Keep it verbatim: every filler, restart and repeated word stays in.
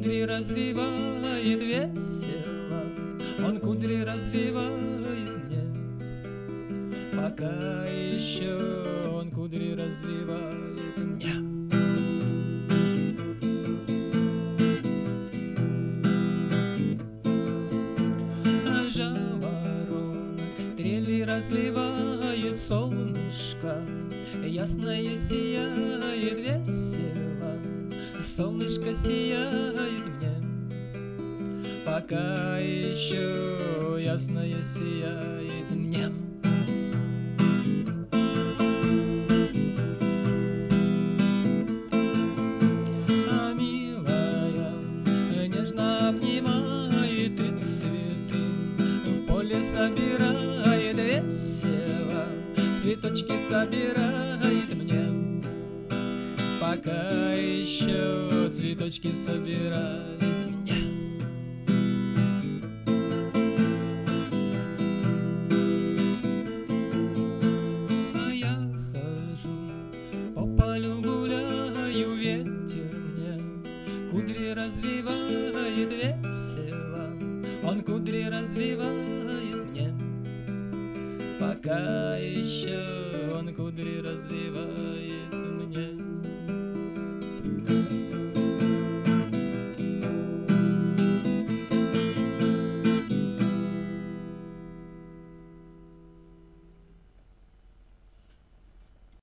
кудри развивает весело, он кудри развивает мне. Пока еще он кудри развивает мне. А жаворонок трели разливает солнышко, ясное сияет весело, солнышко сияет мне. Пока еще ясное сияет мне. А милая нежно обнимает и цветы, поле собирает весело, цветочки собирает мне. Пока еще цветочки собирает мне. А я хожу по полю, гуляю, ветер мне кудри развивает весело, он кудри развивает мне. Пока еще он кудри развивает.